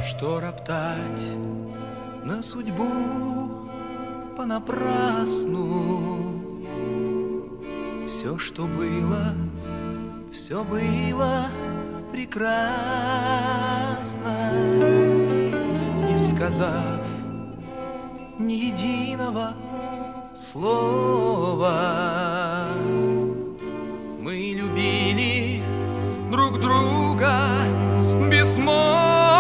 Что роптать на судьбу понапрасну? Все, что было, все было прекрасно, не сказав ни единого слова. Мы любили друг друга безмолвно.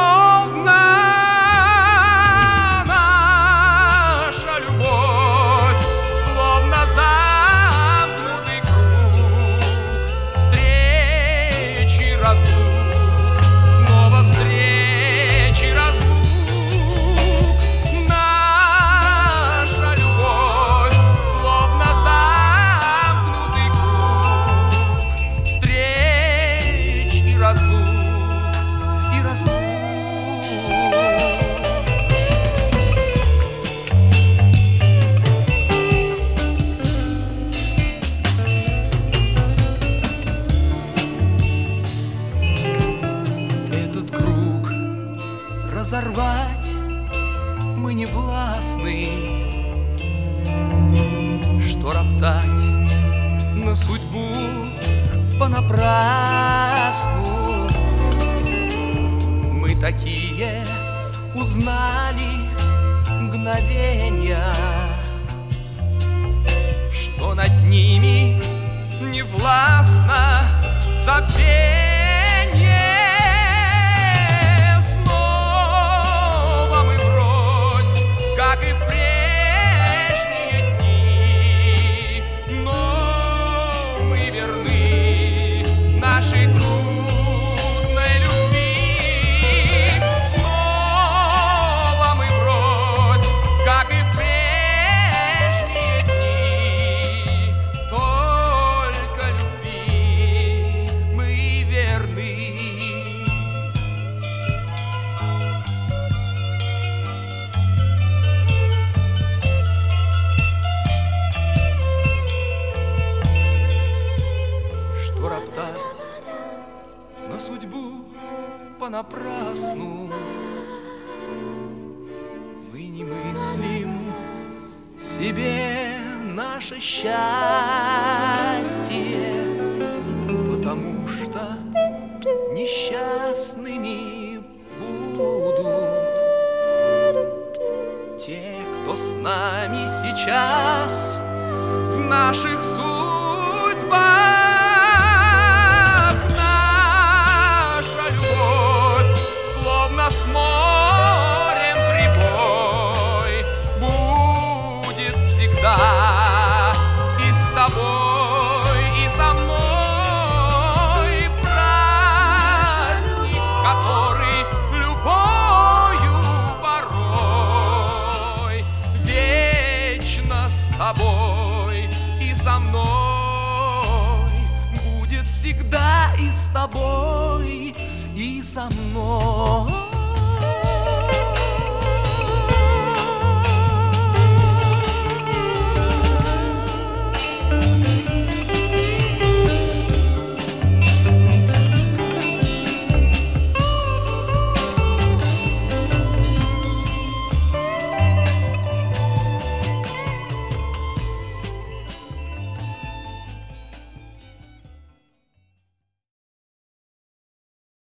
Наша любовь словно замкнутый круг, встречи, разлук, снова встречи, разлук. Наша любовь словно замкнутый круг, встреч и разлук, и разлук. Этот круг разорвать мы не властны. Что роптать на судьбу понапрасну? Мы такие узнали мгновенья, что над ними не властно забвенье. Снова мы врозь, как и в прежние дни, но мы верны нашей трудной любви. Снова мы врозь, как и в прежние дни, только любви мы верны. Что роптать на судьбу понапрасну? Мы не мыслим себе наше счастье, потому что несчастными будут те, кто с нами сейчас в наших судьбах. Наша любовь словно с морем прибой будет всегда и с тобой, и со мной. Праздник, который любою порой вечно с тобой и со мной, будет всегда и с тобой, и со мной.